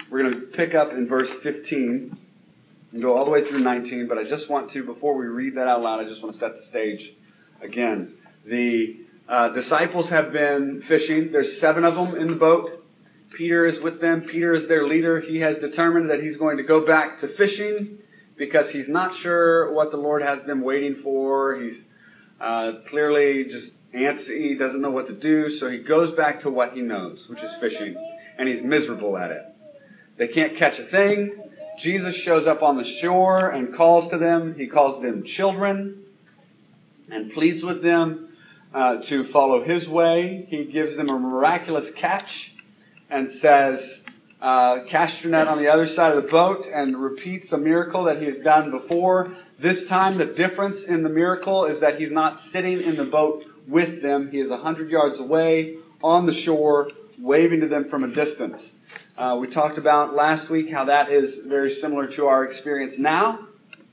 We're going to pick up in verse 15 and go all the way through 19, but I just want to, before we read that out loud, I just want to set the stage again. The disciples have been fishing. There's 7 of them in the boat. Peter is with them. Peter is their leader. He has determined that he's going to go back to fishing because he's not sure what the Lord has them waiting for. He's clearly just antsy, doesn't know what to do, so he goes back to what he knows, which is fishing, and he's miserable at it. They can't catch a thing. Jesus shows up on the shore and calls to them. He calls them children and pleads with them to follow his way. He gives them a miraculous catch and says, cast your net on the other side of the boat, and repeats a miracle that he has done before. This time, the difference in the miracle is that he's not sitting in the boat with them. He is 100 yards away on the shore, waving to them from a distance. We talked about last week how that is very similar to our experience now,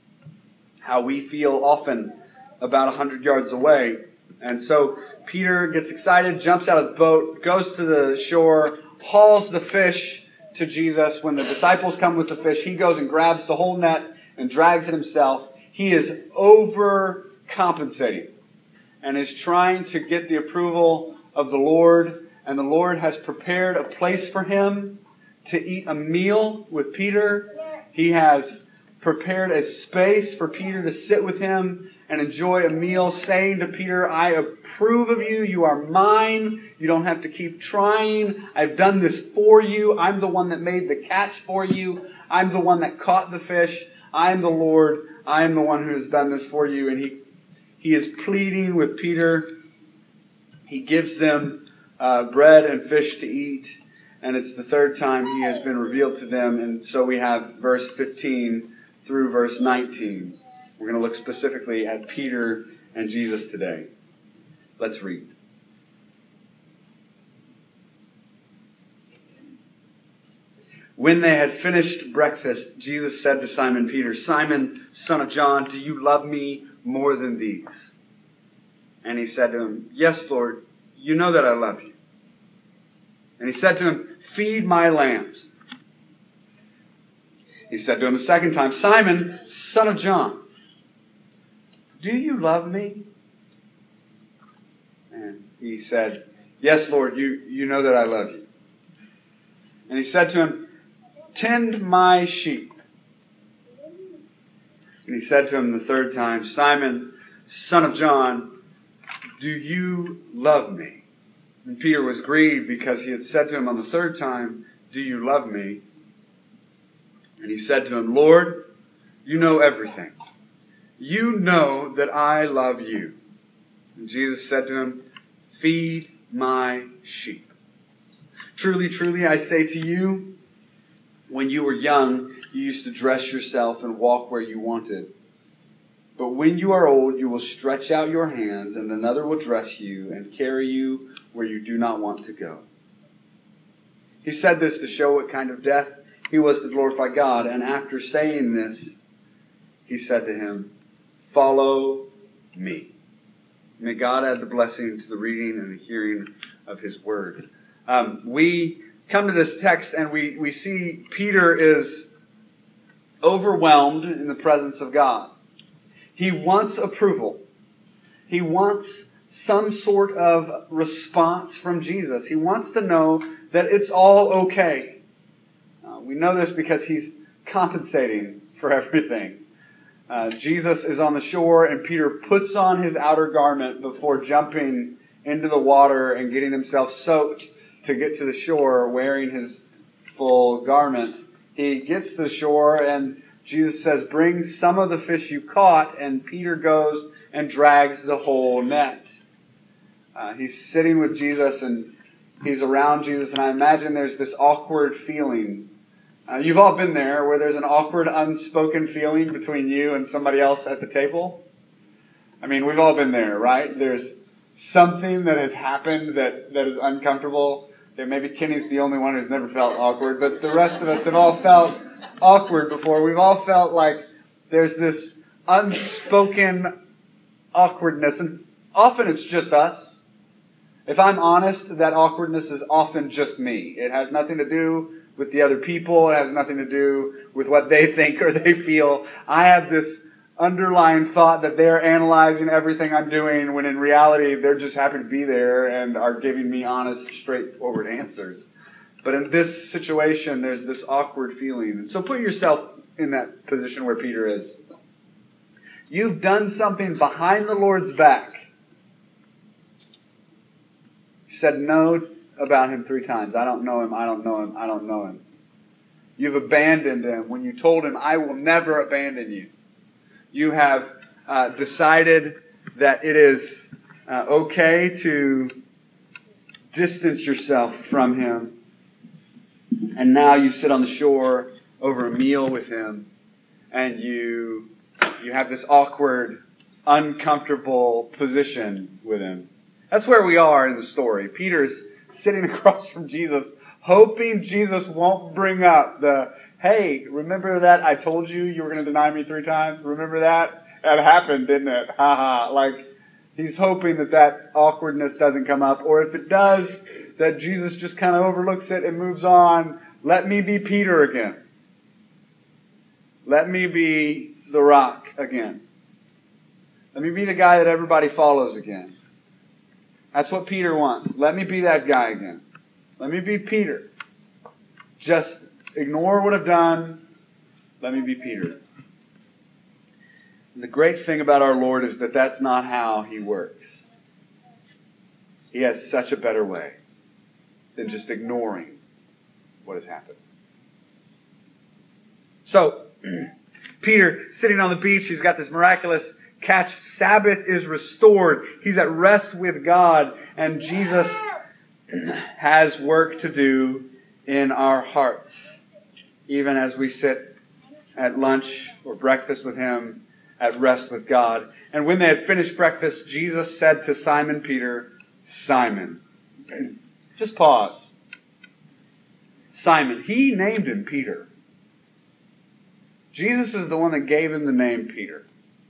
how we feel often about 100 yards away. And so Peter gets excited, jumps out of the boat, goes to the shore, hauls the fish to Jesus. When the disciples come with the fish, he goes and grabs the whole net and drags it himself. He is overcompensating and is trying to get the approval of the Lord. And the Lord has prepared a place for him to eat a meal with Peter. He has prepared a space for Peter to sit with him and enjoy a meal, saying to Peter, I approve of you. You are mine. You don't have to keep trying. I've done this for you. I'm the one that made the catch for you. I'm the one that caught the fish. I am the Lord. I am the one who has done this for you. And he is pleading with Peter. He gives them bread and fish to eat. And it's the third time he has been revealed to them. And so we have verse 15 through verse 19. We're going to look specifically at Peter and Jesus today. Let's read. When they had finished breakfast, Jesus said to Simon Peter, Simon, son of John, do you love me more than these? And he said to him, Yes, Lord, you know that I love you. And he said to him, Feed my lambs. He said to him a second time, Simon, son of John, do you love me? And he said, Yes, Lord, you know that I love you. And he said to him, Tend my sheep. And he said to him the third time, Simon, son of John, do you love me? And Peter was grieved because he had said to him on the third time, Do you love me? And he said to him, Lord, you know everything. You know that I love you. And Jesus said to him, Feed my sheep. Truly, truly, I say to you, when you were young, you used to dress yourself and walk where you wanted. But when you are old, you will stretch out your hands, and another will dress you and carry you where you do not want to go. He said this to show what kind of death he was to glorify God. And after saying this, he said to him, Follow me. May God add the blessing to the reading and the hearing of his word. We come to this text and we see Peter is overwhelmed in the presence of God. He wants approval. He wants some sort of response from Jesus. He wants to know that it's all okay. We know this because he's compensating for everything. Jesus is on the shore and Peter puts on his outer garment before jumping into the water and getting himself soaked to get to the shore wearing his full garment. He gets to the shore and Jesus says, Bring some of the fish you caught, and Peter goes and drags the whole net. He's sitting with Jesus and he's around Jesus, and I imagine there's this awkward feeling. You've all been there where there's an awkward, unspoken feeling between you and somebody else at the table. I mean, we've all been there, right? There's something that has happened that is uncomfortable. Maybe Kenny's the only one who's never felt awkward, but the rest of us have all felt awkward before. We've all felt like there's this unspoken awkwardness, and often it's just us. If I'm honest, that awkwardness is often just me. It has nothing to do with the other people. It has nothing to do with what they think or they feel. I have this underlying thought that they're analyzing everything I'm doing when in reality they're just happy to be there and are giving me honest, straightforward answers. But in this situation, there's this awkward feeling. And so put yourself in that position where Peter is. You've done something behind the Lord's back. You said no about him 3 times. I don't know him, I don't know him, I don't know him. You've abandoned him when you told him, I will never abandon you. You have decided that it is okay to distance yourself from him. And now you sit on the shore over a meal with him, and you have this awkward, uncomfortable position with him. That's where we are in the story. Peter's sitting across from Jesus, hoping Jesus won't bring up the, hey, remember that I told you were going to deny me 3 times? Remember that? That happened, didn't it? Ha ha. Like, he's hoping that awkwardness doesn't come up. Or if it does, that Jesus just kind of overlooks it and moves on. Let me be Peter again. Let me be the rock again. Let me be the guy that everybody follows again. That's what Peter wants. Let me be that guy again. Let me be Peter. Just ignore what I've done. Let me be Peter. And the great thing about our Lord is that that's not how He works. He has such a better way than just ignoring what has happened. So, Peter, sitting on the beach, he's got this miraculous catch. Sabbath is restored. He's at rest with God. And Jesus has work to do in our hearts. Even as we sit at lunch or breakfast with Him, at rest with God. And when they had finished breakfast, Jesus said to Simon Peter, Simon. Just pause. Simon. He named him Peter. Jesus is the one that gave him the name Peter.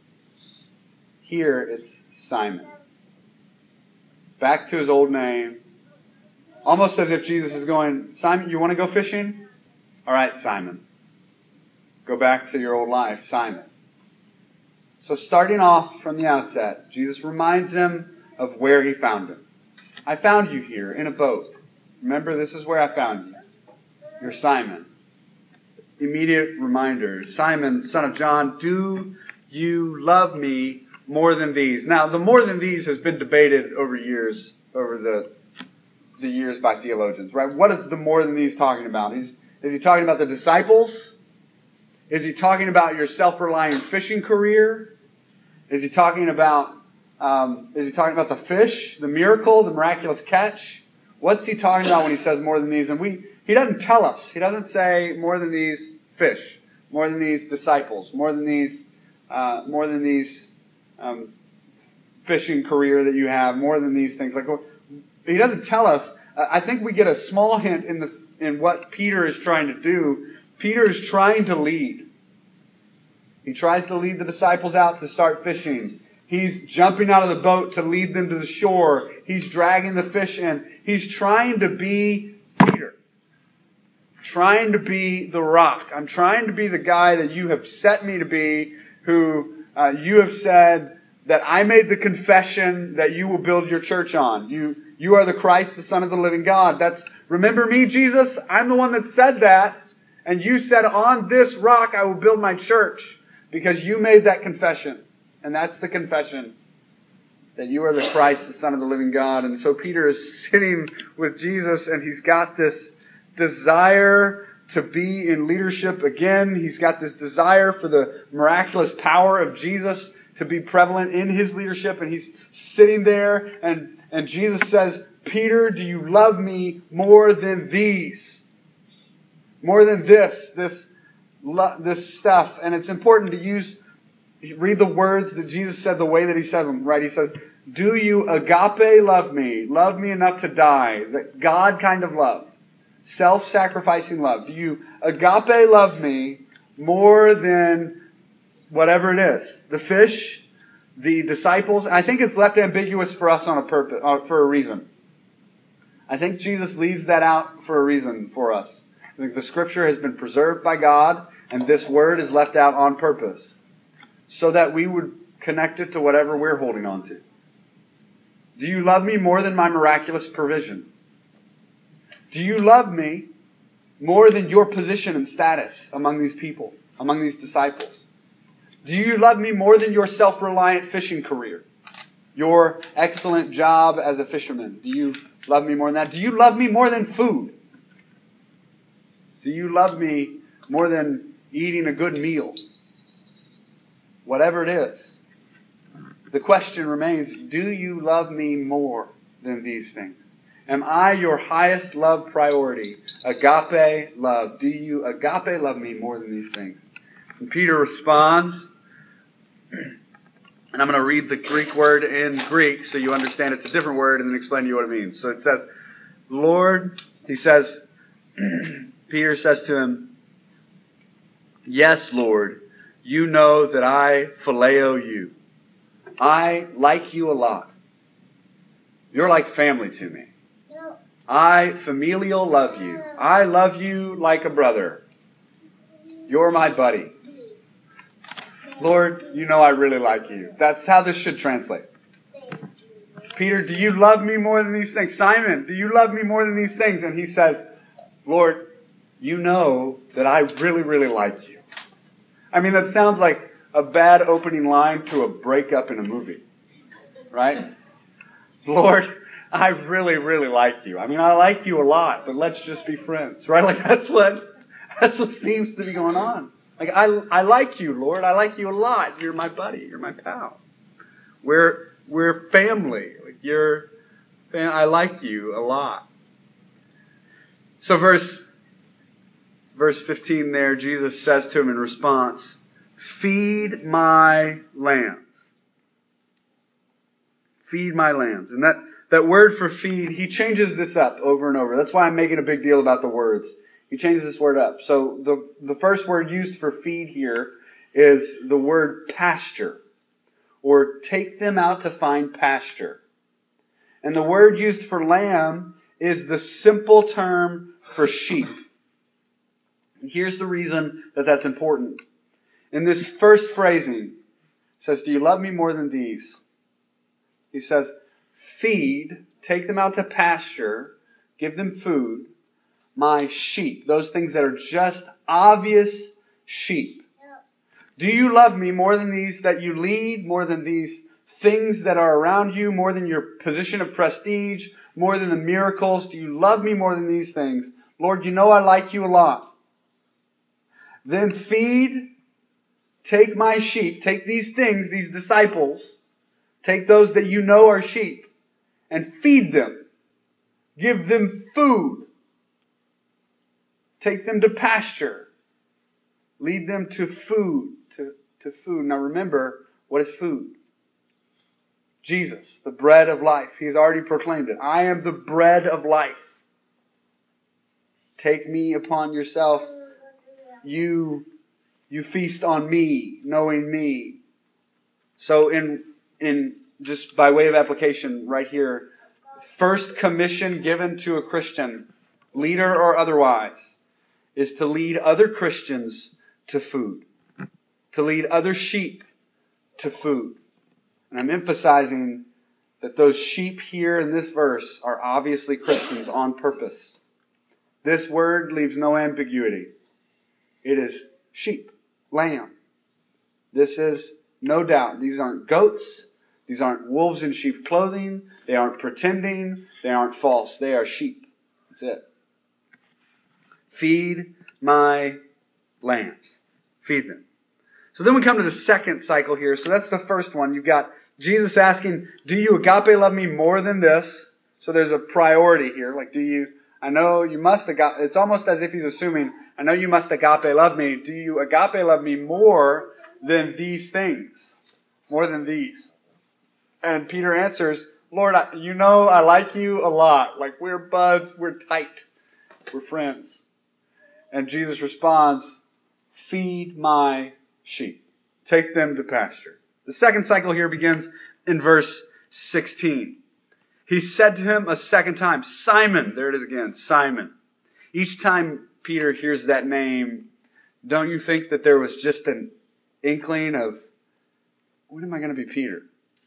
Here it's Simon. Back to his old name. Almost as if Jesus is going, Simon, you want to go fishing? All right, Simon. Go back to your old life, Simon. So starting off from the outset, Jesus reminds him of where He found him. I found you here in a boat. Remember, this is where I found you. You're Simon. Immediate reminder. Simon, son of John, do you love me more than these? Now, the more than these has been debated over the years by theologians, right? What is the more than these talking about? Is he talking about the disciples? Is he talking about your self-reliant fishing career? Is he talking about the fish, the miracle, the miraculous catch? What's he talking about when he says more than these? And he doesn't tell us. He doesn't say more than these fish, more than these disciples, more than these fishing career that you have, more than these things. Like, he doesn't tell us. I think we get a small hint in what Peter is trying to do. Peter is trying to lead. He tries to lead the disciples out to start fishing. He's jumping out of the boat to lead them to the shore. He's dragging the fish in. He's trying to be Peter. Trying to be the rock. I'm trying to be the guy that you have set me to be, who you have said that I made the confession that you will build your church on. You are the Christ, the Son of the living God. Remember me, Jesus? I'm the one that said that. And you said, on this rock I will build my church. Because you made that confession. And that's the confession. That you are the Christ, the Son of the living God. And so Peter is sitting with Jesus, and he's got this desire to be in leadership again. He's got this desire for the miraculous power of Jesus to be prevalent in his leadership. And he's sitting there, and Jesus says, Peter, do you love me more than these? More than this stuff. And it's important to read the words that Jesus said the way that He says them, right? He says, do you agape love me? Love me enough to die? That God kind of love. Self-sacrificing love. Do you agape love me more than whatever it is? The fish, the disciples. And I think it's left ambiguous for us on a purpose, for a reason. I think Jesus leaves that out for a reason for us. I think the Scripture has been preserved by God, and this word is left out on purpose, so that we would connect it to whatever we're holding on to. Do you love me more than my miraculous provision? Do you love me more than your position and status among these people, among these disciples? Do you love me more than your self-reliant fishing career? Your excellent job as a fisherman? Do you love me more than that? Do you love me more than food? Do you love me more than eating a good meal? Whatever it is. The question remains, do you love me more than these things? Am I your highest love priority? Agape love. Do you agape love me more than these things? And Peter responds, and I'm going to read the Greek word in Greek so you understand it's a different word and then explain to you what it means. So it says, Lord, Peter says to him, yes, Lord, you know that I phileo you. I like you a lot. You're like family to me. I familial love you. I love you like a brother. You're my buddy. Lord, you know I really like you. That's how this should translate. Peter, do you love me more than these things? Simon, do you love me more than these things? And he says, Lord, you know that I really, really like you. I mean, that sounds like a bad opening line to a breakup in a movie. Right? Lord, I really, really like you. I mean, I like you a lot, but let's just be friends. Right? Like that's what seems to be going on. Like I like you, Lord. I like you a lot. You're my buddy. You're my pal. We're family. Like I like you a lot. So verse 15 there, Jesus says to him in response, feed my lambs. Feed my lambs. And that word for feed, he changes this up over and over. That's why I'm making a big deal about the words. He changes this word up. So the first word used for feed here is the word pasture, or take them out to find pasture. And the word used for lamb is the simple term for sheep. And here's the reason that that's important. In this first phrasing, it says, do you love me more than these? He says, feed, take them out to pasture, give them food, my sheep, those things that are just obvious sheep. Do you love me more than these that you lead, more than these things that are around you, more than your position of prestige, more than the miracles? Do you love me more than these things? Lord, you know I like you a lot. Then feed, take my sheep, take these things, these disciples, take those that you know are sheep, and feed them. Give them food. Take them to pasture. Lead them to food. To food. Now remember, what is food? Jesus, the bread of life. He's already proclaimed it. I am the bread of life. Take me upon yourself. You feast on me, knowing me. So in just by way of application right here, first commission given to a Christian, leader or otherwise, is to lead other Christians to food. To lead other sheep to food. And I'm emphasizing that those sheep here in this verse are obviously Christians on purpose. This word leaves no ambiguity. It is sheep, lamb. This is no doubt. These aren't goats. These aren't wolves in sheep clothing. They aren't pretending. They aren't false. They are sheep. That's it. Feed my lambs. Feed them. So then we come to the second cycle here. So that's the first one. You've got Jesus asking, do you agape love me more than this? So there's a priority here. Like, I know you must agape. It's almost as if he's assuming, I know you must agape love me. Do you agape love me more than these things? More than these? And Peter answers, Lord, you know I like you a lot. Like, we're buds. We're tight. We're friends. And Jesus responds, feed my sheep. Take them to pasture. The second cycle here begins in verse 16. He said to him a second time, Simon, there it is again, Simon. Each time Peter hears that name, don't you think that there was just an inkling of, when am I going to be Peter?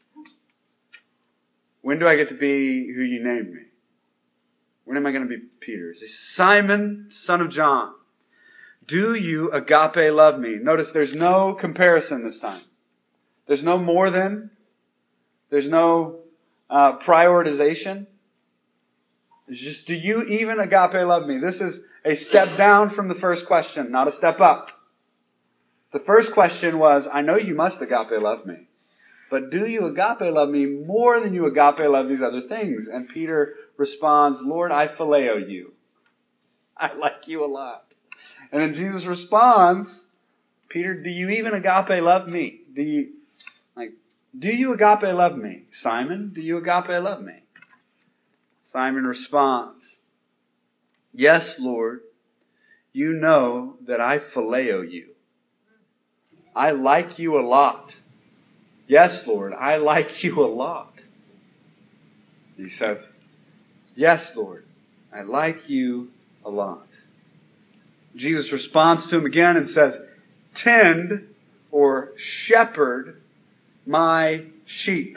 When do I get to be who you named me? When am I going to be Peter? He says, Simon, son of John, do you agape love me? Notice there's no comparison this time. There's no more than. There's no prioritization. It's just, do you even agape love me? This is a step down from the first question, not a step up. The first question was, I know you must agape love me. But do you agape love me more than you agape love these other things? And Peter responds, Lord, I phileo you. I like you a lot. And then Jesus responds, Peter, do you even agape love me? Do you agape love me? Simon, do you agape love me? Simon responds, yes, Lord, you know that I phileo you. I like you a lot. Yes, Lord, I like you a lot. He says, yes, Lord, I like you a lot. Jesus responds to him again and says, tend or shepherd my sheep.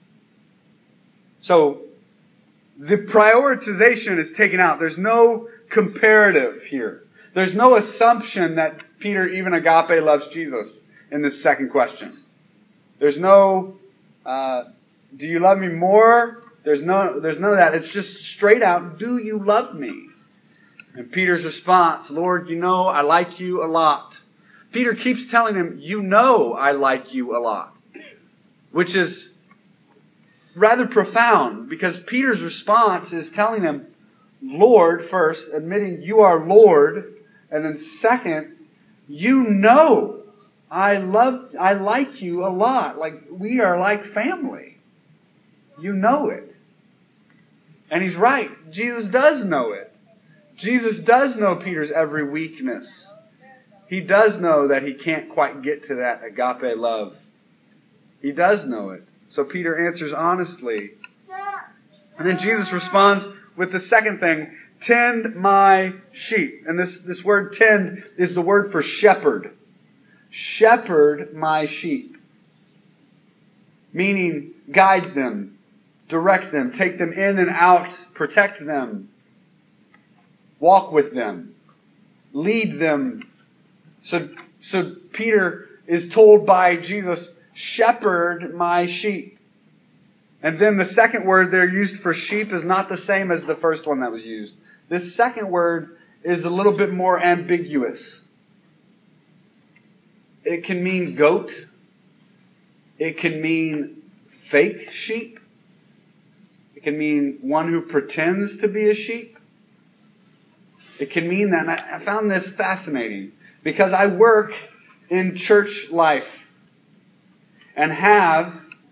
So the prioritization is taken out. There's no comparative here. There's no assumption that Peter even agape loves Jesus in this second question. There's no, do you love me more? There's none of that. It's just straight out, do you love me? And Peter's response, Lord, you know I like you a lot. Peter keeps telling him, you know I like you a lot. Which is rather profound, because Peter's response is telling him, Lord first, admitting you are Lord, and then second, you know I like you a lot. Like we are like family. You know it. And he's right. Jesus does know it. Jesus does know Peter's every weakness. He does know that he can't quite get to that agape love. He does know it. So Peter answers honestly. And then Jesus responds with the second thing, tend my sheep. And this word tend is the word for shepherd. Shepherd my sheep. Meaning guide them, direct them, take them in and out, protect them, walk with them, lead them. So Peter is told by Jesus, shepherd my sheep. And then the second word there used for sheep is not the same as the first one that was used. This second word is a little bit more ambiguous. It can mean goat. It can mean fake sheep. It can mean one who pretends to be a sheep. It can mean that. And I found this fascinating because I work in church life and have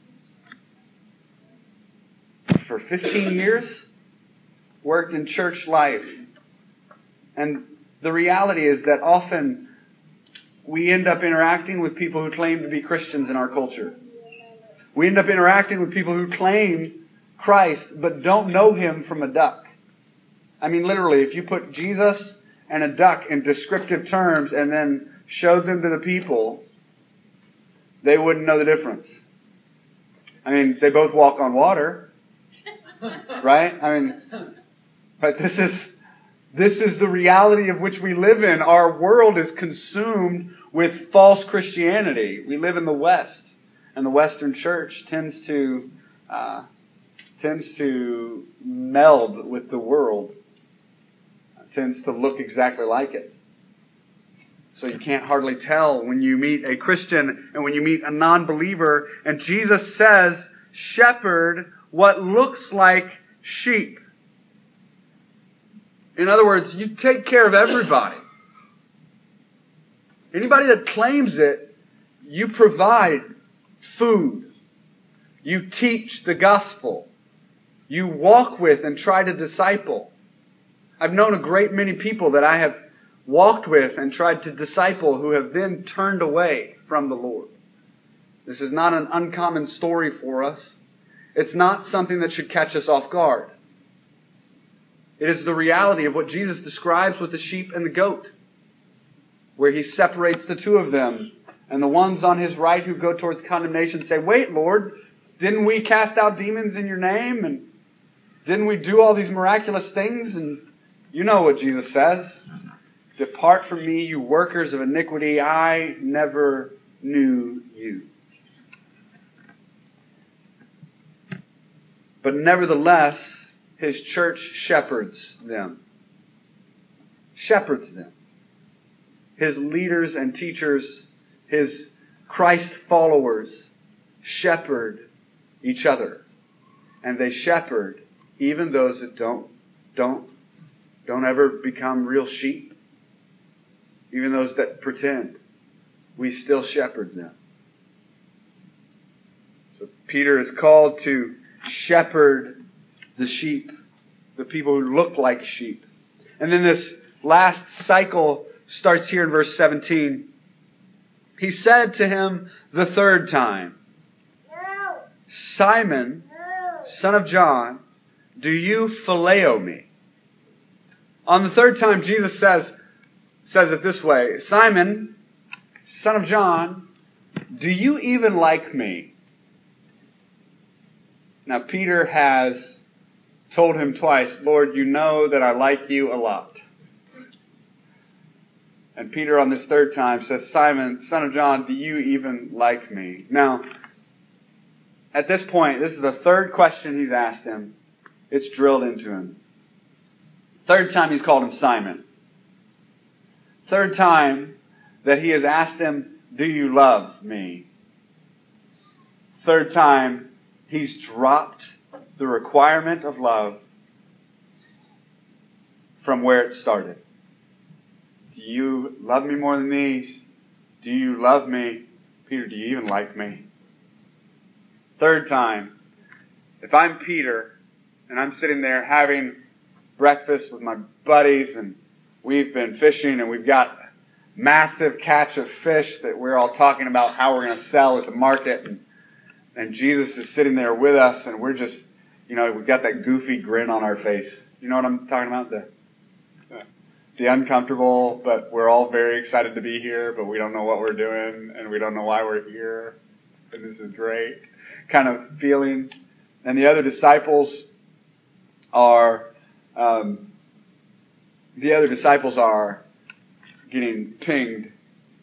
for 15 years worked in church life. And the reality is that often we end up interacting with people who claim to be Christians in our culture. We end up interacting with people who claim Christ but don't know Him from a duck. I mean, literally, if you put Jesus and a duck in descriptive terms and then showed them to the people, they wouldn't know the difference. I mean, they both walk on water, right? I mean, but this is the reality of which we live in. Our world is consumed with false Christianity. We live in the West, and the Western church tends to meld with the world. Tends to look exactly like it. So you can't hardly tell when you meet a Christian and when you meet a non-believer. And Jesus says, shepherd what looks like sheep. In other words, you take care of everybody. Anybody that claims it, you provide food. You teach the gospel. You walk with and try to disciple. I've known a great many people that I have walked with and tried to disciple who have then turned away from the Lord. This is not an uncommon story for us. It's not something that should catch us off guard. It is the reality of what Jesus describes with the sheep and the goat, where He separates the two of them. And the ones on His right who go towards condemnation say, "Wait, Lord, didn't we cast out demons in your name? And didn't we do all these miraculous things?" And you know what Jesus says. "Depart from me, you workers of iniquity. I never knew you." But nevertheless, His church shepherds them. Shepherds them. His leaders and teachers, His Christ followers, shepherd each other. And they shepherd even those that don't ever become real sheep. Even those that pretend. We still shepherd them. So Peter is called to shepherd the sheep, the people who look like sheep. And then this last cycle starts here in verse 17. He said to him the third time, "Simon, son of John, do you phileo me?" On the third time, Jesus says it this way, "Simon, son of John, do you even like me?" Now, Peter has told Him twice, "Lord, you know that I like you a lot." And Peter on this third time says, "Simon, son of John, do you even like me?" Now, at this point, this is the third question He's asked him. It's drilled into him. Third time He's called him Simon. Third time that He has asked him, "Do you love me?" Third time He's dropped the requirement of love from where it started. "Do you love me more than these? Do you love me? Peter, do you even like me?" Third time, if I'm Peter and I'm sitting there having breakfast with my buddies and we've been fishing and we've got massive catch of fish that we're all talking about how we're going to sell at the market, and Jesus is sitting there with us, and we're just, we've got that goofy grin on our face. You know what I'm talking about? The uncomfortable, but we're all very excited to be here, but we don't know what we're doing, and we don't know why we're here, and this is great kind of feeling. And the other disciples are getting pinged.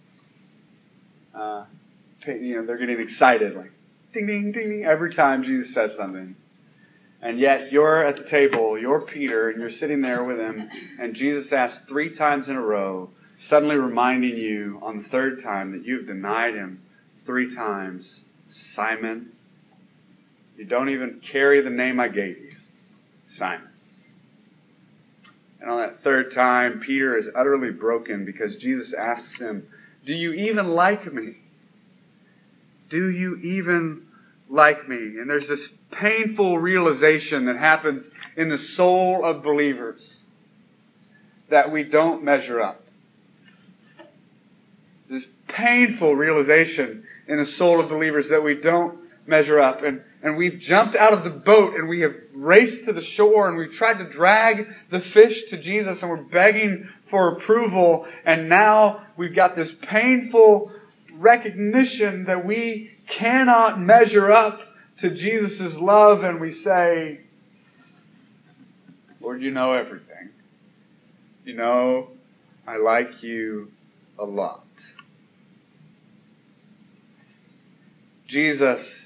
They're getting excited, like ding, ding, ding, every time Jesus says something. And yet you're at the table, you're Peter, and you're sitting there with Him, and Jesus asks 3 times in a row, suddenly reminding you on the third time that you've denied Him 3 times. "Simon, you don't even carry the name I gave you. Simon." And on that third time, Peter is utterly broken because Jesus asks him, "Do you even like me? Do you even like me?" And there's this painful realization that happens in the soul of believers that we don't measure up. This painful realization in the soul of believers that we don't measure up. And we've jumped out of the boat and we have raced to the shore and we've tried to drag the fish to Jesus and we're begging for approval. And now we've got this painful recognition that we cannot measure up to Jesus' love, and we say, "Lord, you know everything. You know I like you a lot." Jesus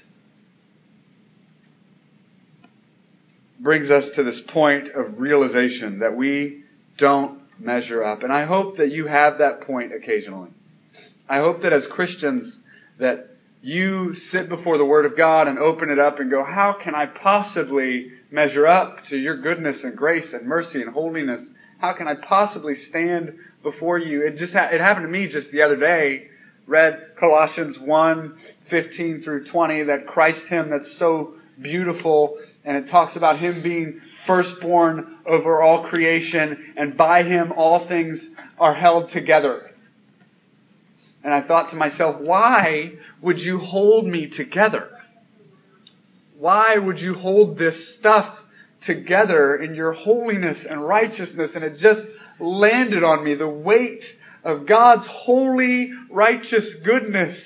brings us to this point of realization that we don't measure up. And I hope that you have that point occasionally. I hope that as Christians that you sit before the Word of God and open it up and go, "How can I possibly measure up to your goodness and grace and mercy and holiness? How can I possibly stand before you?" It happened to me just the other day. Read Colossians 1:15 through 20, that Christ hymn that's so beautiful, and it talks about Him being firstborn over all creation, and by Him all things are held together. And I thought to myself, why would you hold me together? Why would you hold this stuff together in your holiness and righteousness, and it just landed on me, the weight of God's holy, righteous goodness,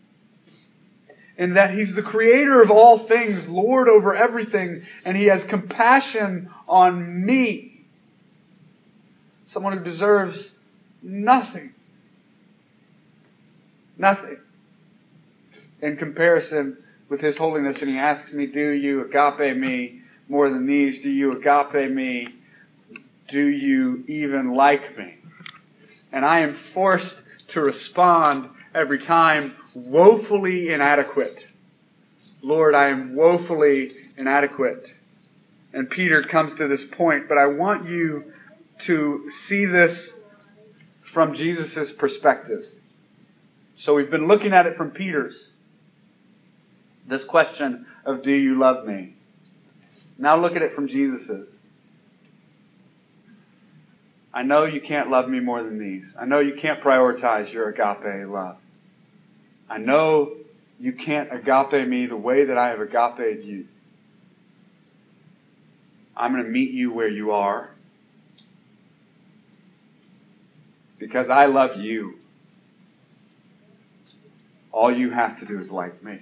in that He's the creator of all things, Lord over everything, and He has compassion on me, someone who deserves nothing. Nothing in comparison with His holiness. And He asks me, do you agape me more than these? Do you agape me? Do you even like me? And I am forced to respond every time, woefully inadequate. Lord, I am woefully inadequate. And Peter comes to this point, but I want you to see this from Jesus' perspective. So we've been looking at it from Peter's. This question of, do you love me? Now look at it from Jesus's. I know you can't love me more than these. I know you can't prioritize your agape love. I know you can't agape me the way that I have agaped you. I'm going to meet you where you are, because I love you. All you have to do is like me.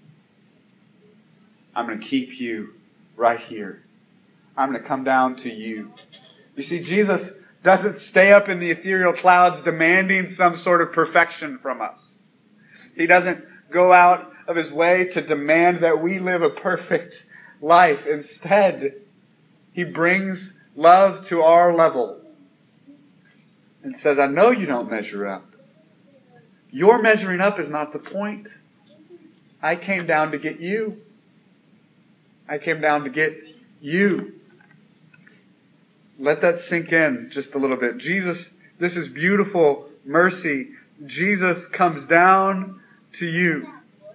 I'm going to keep you right here. I'm going to come down to you. You see, Jesus doesn't stay up in the ethereal clouds demanding some sort of perfection from us. He doesn't go out of His way to demand that we live a perfect life. Instead, He brings love to our level and says, I know you don't measure up. Your measuring up is not the point. I came down to get you. I came down to get you. Let that sink in just a little bit. Jesus, this is beautiful mercy. Jesus comes down to you.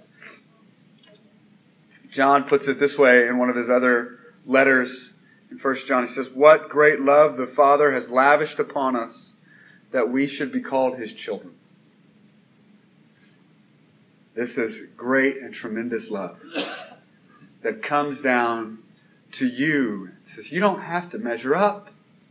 John puts it this way in one of his other letters in 1 John. He says, what great love the Father has lavished upon us, that we should be called His children. This is great and tremendous love that comes down to you. It says, you don't have to measure up.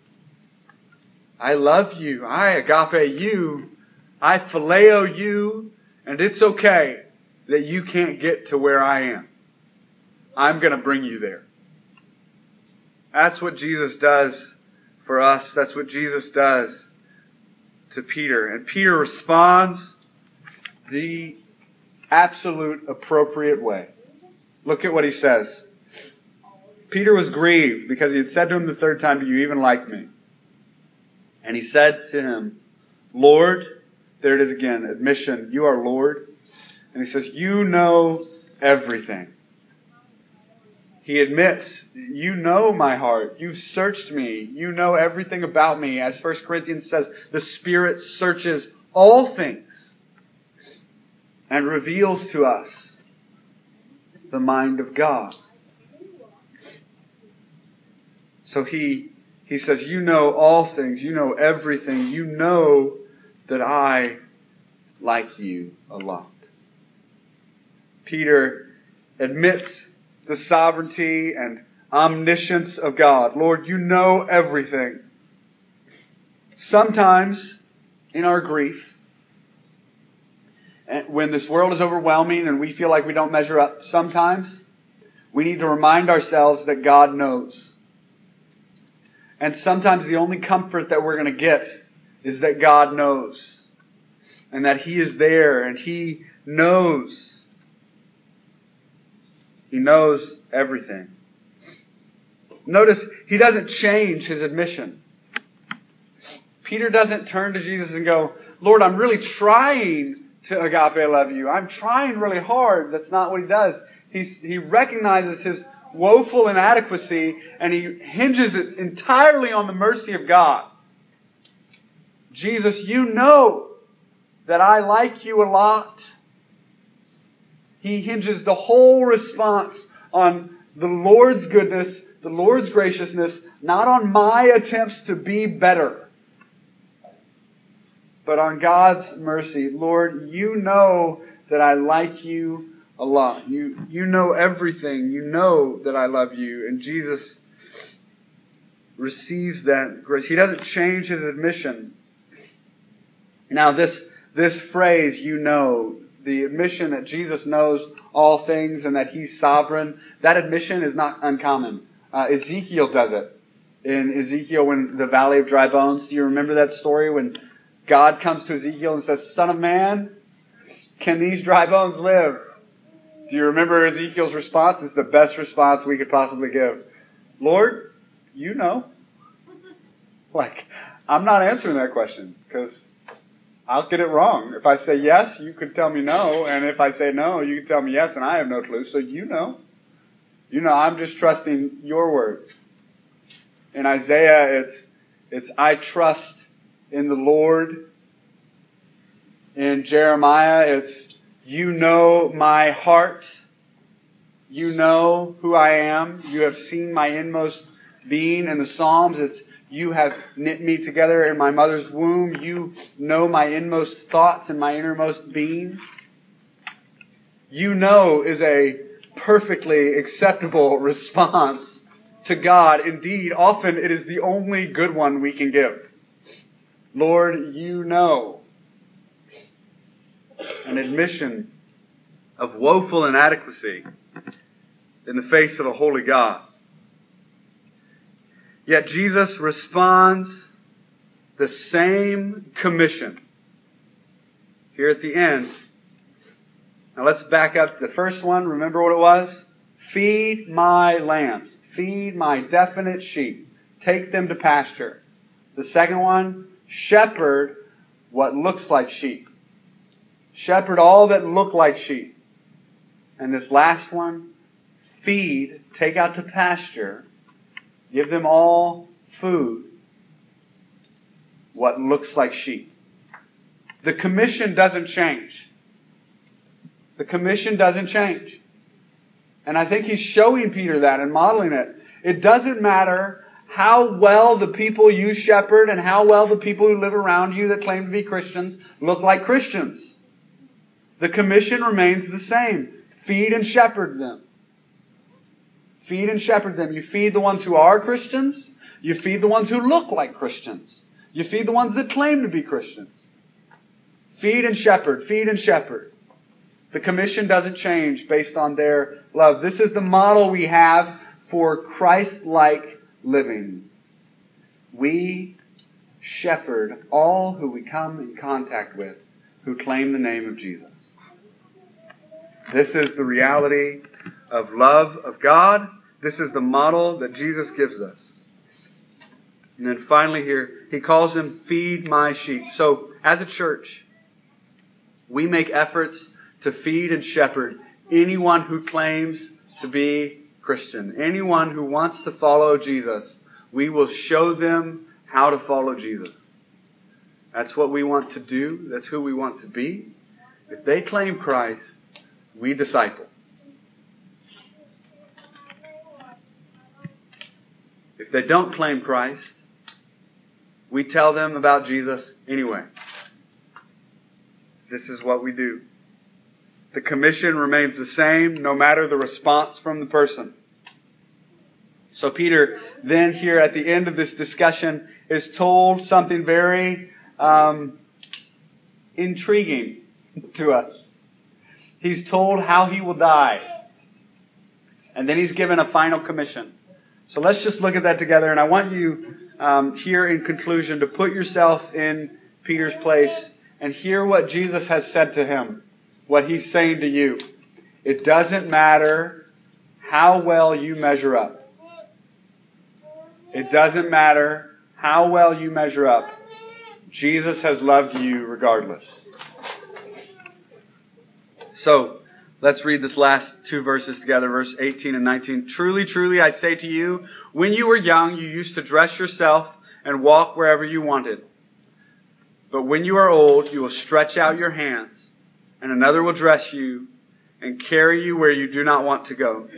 I love you. I agape you. I phileo you. And it's okay that you can't get to where I am. I'm going to bring you there. That's what Jesus does for us. That's what Jesus does to Peter. And Peter responds the absolute appropriate way. Look at what he says. Peter was grieved because he had said to him the third time, do you even like me? And he said to him, Lord, there it is again, admission, you are Lord. And he says, you know everything. He admits, you know my heart. You've searched me. You know everything about me. As 1 Corinthians says, the Spirit searches all things and reveals to us the mind of God. So he says, you know all things. You know everything. You know that I like you a lot. Peter admits the sovereignty and omniscience of God. Lord, you know everything. Sometimes in our grief, when this world is overwhelming and we feel like we don't measure up, sometimes we need to remind ourselves that God knows. And sometimes the only comfort that we're going to get is that God knows. And that He is there and He knows. He knows everything. Notice, He doesn't change His admission. Peter doesn't turn to Jesus and go, Lord, I'm really trying to agape love you. I'm trying really hard. That's not what he does. He recognizes his woeful inadequacy and he hinges it entirely on the mercy of God. Jesus, you know that I like you a lot. He hinges the whole response on the Lord's goodness, the Lord's graciousness, not on my attempts to be better, but on God's mercy. Lord, you know that I like you a lot. You know everything. You know that I love you. And Jesus receives that grace. He doesn't change his admission. Now this phrase, you know, the admission that Jesus knows all things and that He's sovereign, that admission is not uncommon. Ezekiel does it. In Ezekiel, when the valley of dry bones, do you remember that story when God comes to Ezekiel and says, "Son of man, can these dry bones live?" Do you remember Ezekiel's response? It's the best response we could possibly give. "Lord, you know." I'm not answering that question because I'll get it wrong. If I say yes, you could tell me no. And if I say no, you could tell me yes, and I have no clue. So you know. I'm just trusting your words. In Isaiah, it's I trust in the Lord. In Jeremiah, it's you know my heart. You know who I am. You have seen my inmost being. In the Psalms, it's you have knit me together in my mother's womb. You know my inmost thoughts and my innermost being. You know is a perfectly acceptable response to God. Indeed, often it is the only good one we can give. Lord, you know. An admission of woeful inadequacy in the face of a holy God. Yet Jesus responds the same commission here at the end. Now let's back up to the first one. Remember what it was? Feed my lambs. Feed my definite sheep. Take them to pasture. The second one, shepherd what looks like sheep. Shepherd all that look like sheep. And this last one, feed, take out to pasture. Give them all food, what looks like sheep. The commission doesn't change. The commission doesn't change. And I think He's showing Peter that and modeling it. It doesn't matter how well the people you shepherd and how well the people who live around you that claim to be Christians look like Christians. The commission remains the same. Feed and shepherd them. Feed and shepherd them. You feed the ones who are Christians. You feed the ones who look like Christians. You feed the ones that claim to be Christians. Feed and shepherd. Feed and shepherd. The commission doesn't change based on their love. This is the model we have for Christ-like living. We shepherd all who we come in contact with who claim the name of Jesus. This is the reality of love of God. This is the model that Jesus gives us. And then finally here, He calls them, feed my sheep. So as a church, we make efforts to feed and shepherd anyone who claims to be Christian. Anyone who wants to follow Jesus, we will show them how to follow Jesus. That's what we want to do. That's who we want to be. If they claim Christ, we disciple. If they don't claim Christ, we tell them about Jesus anyway. This is what we do. The commission remains the same no matter the response from the person. So Peter then here at the end of this discussion is told something very intriguing to us. He's told how he will die. And then he's given a final commission. So let's just look at that together. And I want you here in conclusion to put yourself in Peter's place and hear what Jesus has said to him. What He's saying to you. It doesn't matter how well you measure up. It doesn't matter how well you measure up. Jesus has loved you regardless. So, let's read this last two verses together, verse 18 and 19. Truly, truly, I say to you, when you were young, you used to dress yourself and walk wherever you wanted. But when you are old, you will stretch out your hands, and another will dress you and carry you where you do not want to go.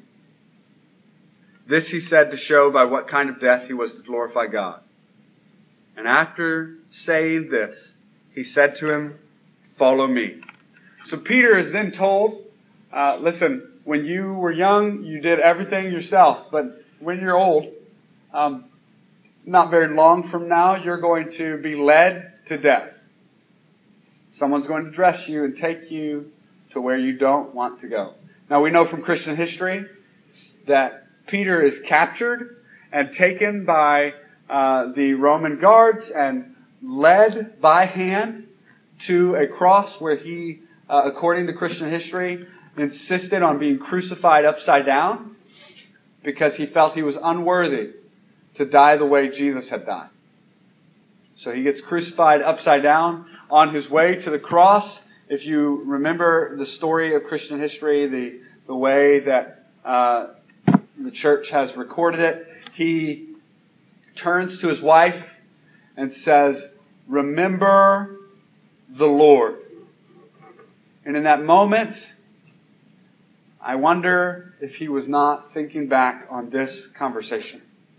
This He said to show by what kind of death He was to glorify God. And after saying this, He said to him, follow me. So Peter is then told, listen, when you were young, you did everything yourself. But when you're old, not very long from now, you're going to be led to death. Someone's going to dress you and take you to where you don't want to go. Now, we know from Christian history that Peter is captured and taken by the Roman guards and led by hand to a cross where he, according to Christian history, insisted on being crucified upside down because he felt he was unworthy to die the way Jesus had died. So he gets crucified upside down on his way to the cross. If you remember the story of Christian history, the way that the church has recorded it, he turns to his wife and says, "Remember the Lord." And in that moment, I wonder if he was not thinking back on this conversation.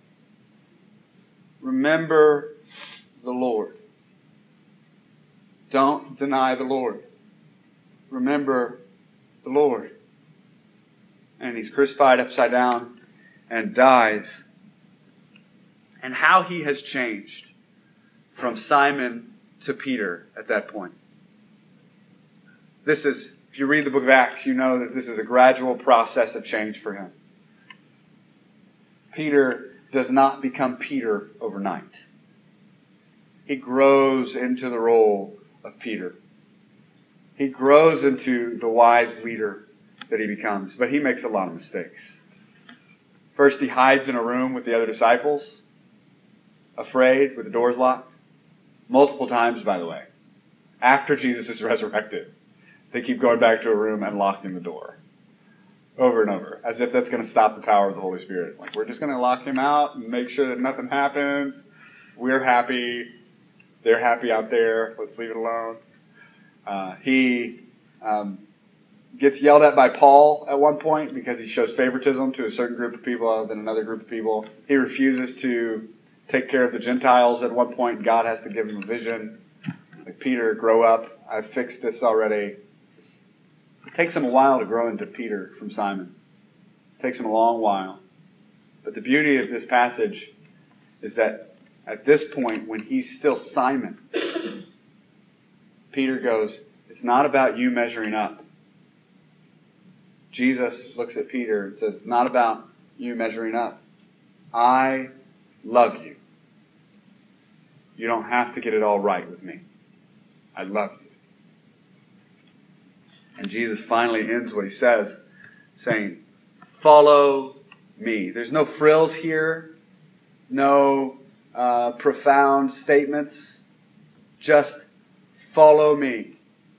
Remember the Lord. Don't deny the Lord. Remember the Lord. And he's crucified upside down and dies. And how he has changed from Simon to Peter at that point. This is, if you read the book of Acts, you know that this is a gradual process of change for him. Peter does not become Peter overnight. He grows into the role of Peter. He grows into the wise leader that he becomes, but he makes a lot of mistakes. First, he hides in a room with the other disciples, afraid, with the doors locked. Multiple times, by the way. After Jesus is resurrected, they keep going back to a room and locking the door. Over and over. As if that's going to stop the power of the Holy Spirit. Like, we're just going to lock him out and make sure that nothing happens. We're happy. They're happy out there. Let's leave it alone. He gets yelled at by Paul at one point because he shows favoritism to a certain group of people other than another group of people. He refuses to take care of the Gentiles at one point. God has to give him a vision. Like, Peter, grow up. I've fixed this already. It takes him a while to grow into Peter from Simon. It takes him a long while. But the beauty of this passage is that at this point, when he's still Simon, Peter goes, "It's not about you measuring up." Jesus looks at Peter and says, "It's not about you measuring up. I love you. You don't have to get it all right with me. I love you." And Jesus finally ends what he says, saying, "Follow me." There's no frills here, no profound statements. Just follow me.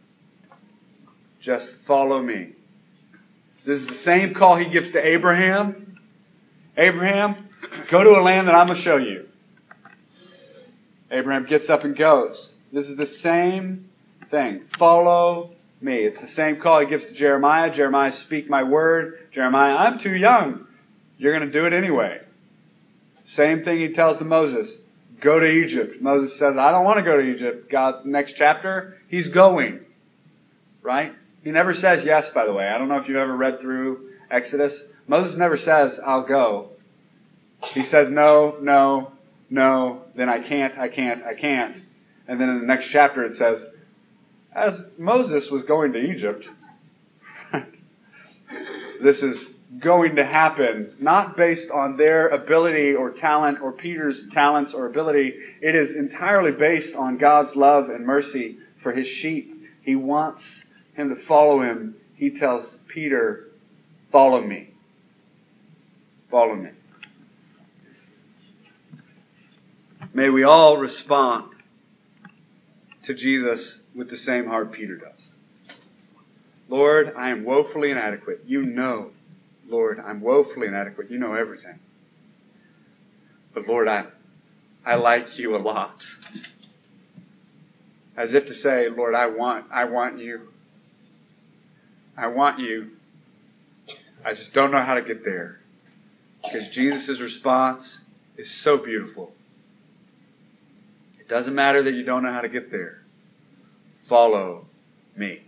Just follow me. This is the same call he gives to Abraham. Abraham, go to a land that I'm going to show you. Abraham gets up and goes. This is the same thing. Follow me. It's the same call he gives to Jeremiah. Jeremiah, speak my word. Jeremiah, I'm too young. You're going to do it anyway. Same thing he tells to Moses. Go to Egypt. Moses says, I don't want to go to Egypt. God, next chapter, he's going. Right? He never says yes, by the way. I don't know if you've ever read through Exodus. Moses never says, I'll go. He says, no, no, no. Then I can't. And then in the next chapter it says, as Moses was going to Egypt, this is going to happen, not based on their ability or talent or Peter's talents or ability. It is entirely based on God's love and mercy for his sheep. He wants him to follow him. He tells Peter, follow me. Follow me. May we all respond to Jesus with the same heart Peter does. Lord, I am woefully inadequate. You know, Lord, I'm woefully inadequate. You know everything. But Lord, I like you a lot. As if to say, Lord, I want you. I want you. I just don't know how to get there. Because Jesus' response is so beautiful. It doesn't matter that you don't know how to get there. Follow me.